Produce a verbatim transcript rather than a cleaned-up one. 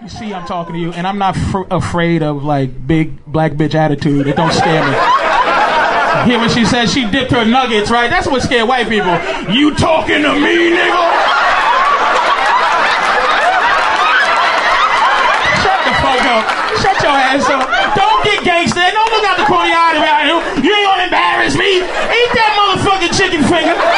You see, I'm talking to you, and I'm not fr- afraid of like big black bitch attitude. It don't scare me. Hear what she said? She dipped her nuggets, right? That's what scared white people. You talking to me, nigga? Shut the fuck up. Shut your ass up. Don't get gangster. Don't look out the corner of your eye. You ain't gonna embarrass me. Eat that motherfucking chicken finger.